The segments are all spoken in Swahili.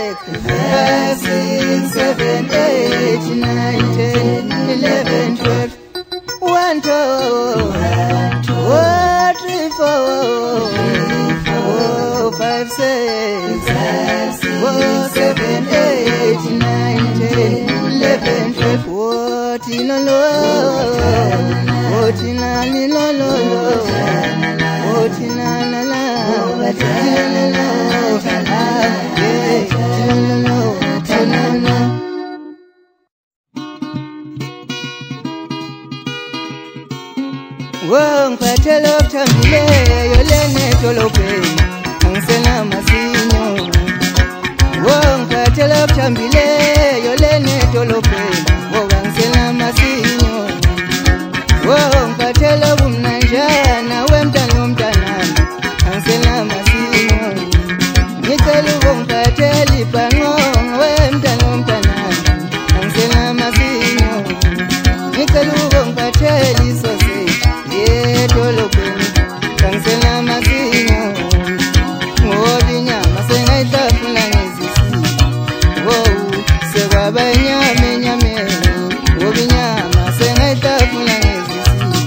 5, 6, 7, 8, 9, 10, 11, 12. 1, 2, 3, 4, 5, 6, 7, 8, 9, 10, 11, 12. What in a low, what in a little, what in a Wong patelo tambile yolene tolope ansela masinyo. Wong patelo tambile yolene tolope ansela masinyo. Wong patelo bumnanja na wemtano mtanani ansela masinyo. Nitelu wong pateli pango wemtano mtanani ansela masinyo. Nitelu wong pateli sose Cancela masinyo, Obinya, Masengaita Fulangizisi. Oh, Sebaba Nyame, Obinya, Masengaita Fulangizisi.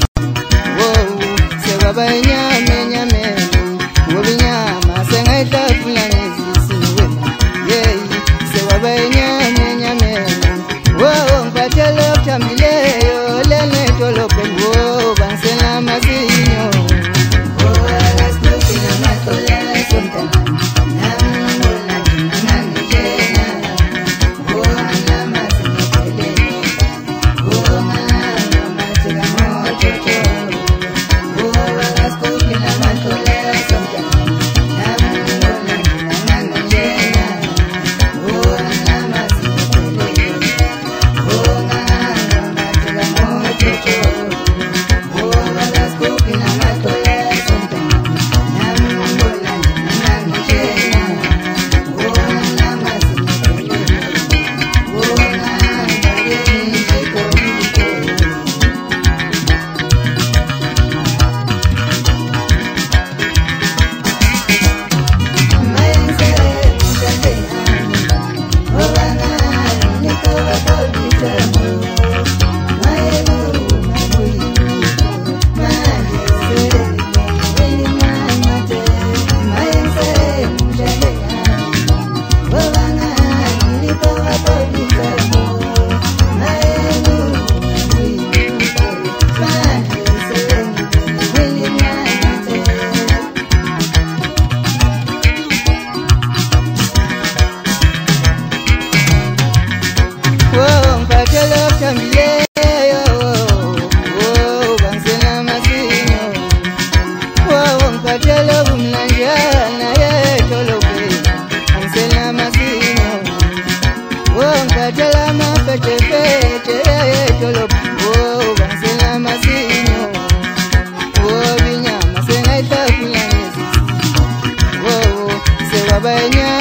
Oh, Sebaba Nyame, Obinya, Masengaita Fulangizisi. Yeah, Sebaba Nyame. Oh, Patelo Chamile, Lene Tolope, oh, Cancela masinyo. Bye.